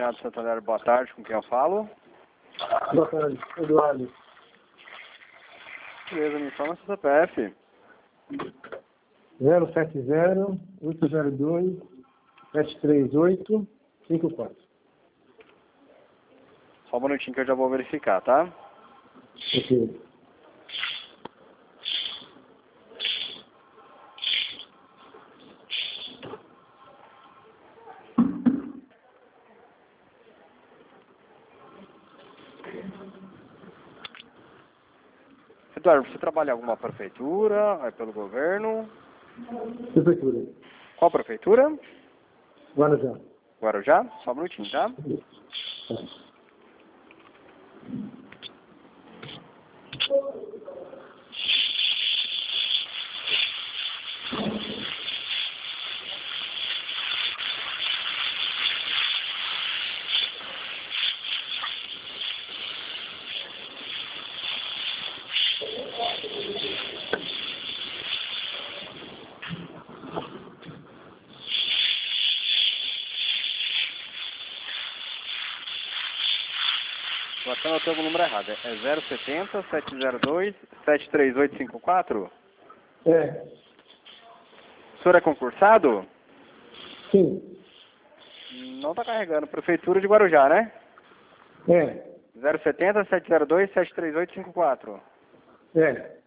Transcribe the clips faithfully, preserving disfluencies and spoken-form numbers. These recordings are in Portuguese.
Banco Santander, boa tarde, com quem eu falo? Boa tarde, Eduardo. Beleza, me informa seu C P F. zero sete zero, oito zero dois, sete três oito, cinco quatro. Só um minutinho que eu já vou verificar, tá? Ok. Eduardo, você trabalha em alguma prefeitura, é pelo governo? Prefeitura. Qual prefeitura? Guarujá. Guarujá? Só um minutinho, tá? Eu até anotei o número errado. É zero setenta, sete zero dois, sete três oito cinco quatro? É. O senhor é concursado? Sim. Não está carregando. Prefeitura de Guarujá, né? É. zero setenta, sete zero dois, sete três oito cinco quatro. É.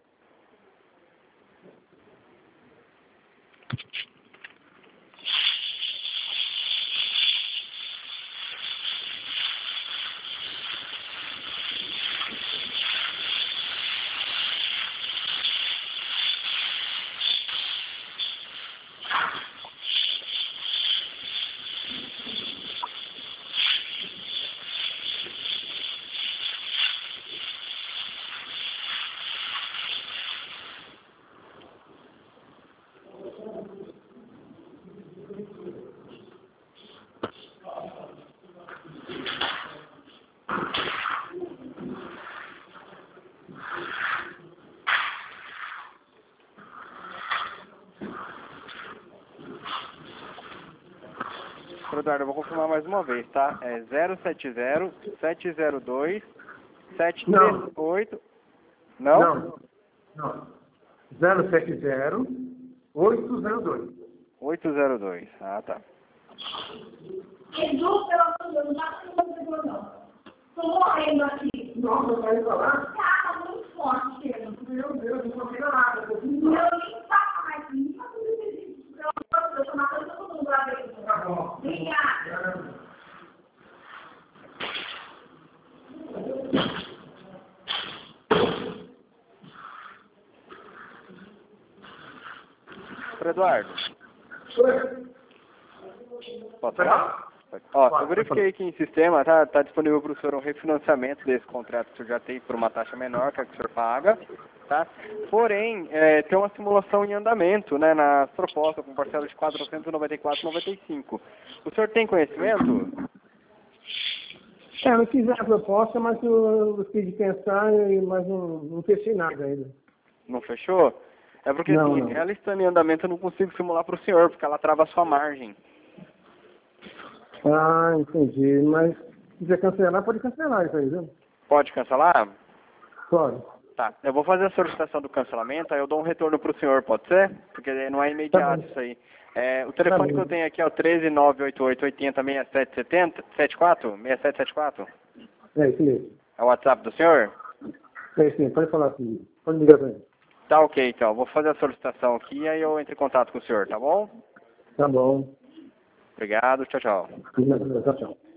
Eduardo, eu vou confirmar mais uma vez, tá? É zero sete zero, sete zero dois, sete três oito... Não? Não. Não. zero sete zero, oito zero dois. oito zero dois. Ah, tá. Edu, pelo amor de Deus, não dá pra fazer não. Tô morrendo aqui. Nossa, vai falar? Cara, muito forte, chega. Meu Deus, não consigo nada. Eu nem faço mais isso. Não acredito. Pelo amor de Deus, eu tô matando todo mundo lá dentro. Tá bom. Obrigada. Senhor Eduardo. Pode falar? Ó, eu verifiquei aqui em sistema, tá, tá disponível para o senhor um refinanciamento desse contrato que o senhor já tem por uma taxa menor que a que o senhor paga, tá? Porém, é, tem uma simulação em andamento, né, na proposta com parcela de quatrocentos e noventa e quatro reais e noventa e cinco centavos. O senhor tem conhecimento? É, eu fiz a proposta, mas eu gostei de pensar, mas não, não fechei nada ainda. Não fechou? É porque Não, assim, não. ela estando em andamento eu não consigo simular para o senhor, porque ela trava a sua margem. Ah, entendi. Mas se quiser cancelar, pode cancelar isso aí, viu? Pode cancelar? Pode. Tá, eu vou fazer a solicitação do cancelamento, aí eu dou um retorno para o senhor, pode ser? Porque não é imediato Tá isso aí. É, o telefone Tá que eu tenho aqui é o treze nove oito oito oito zero seis sete sete quatro? seis sete sete quatro? É isso mesmo. É o WhatsApp do senhor? É isso mesmo, pode falar comigo. Pode ligar pra ele. Tá ok, então. Vou fazer a solicitação aqui, aí eu entro em contato com o senhor, tá bom? Tá bom. Obrigado, tchau, tchau. Tchau, tchau.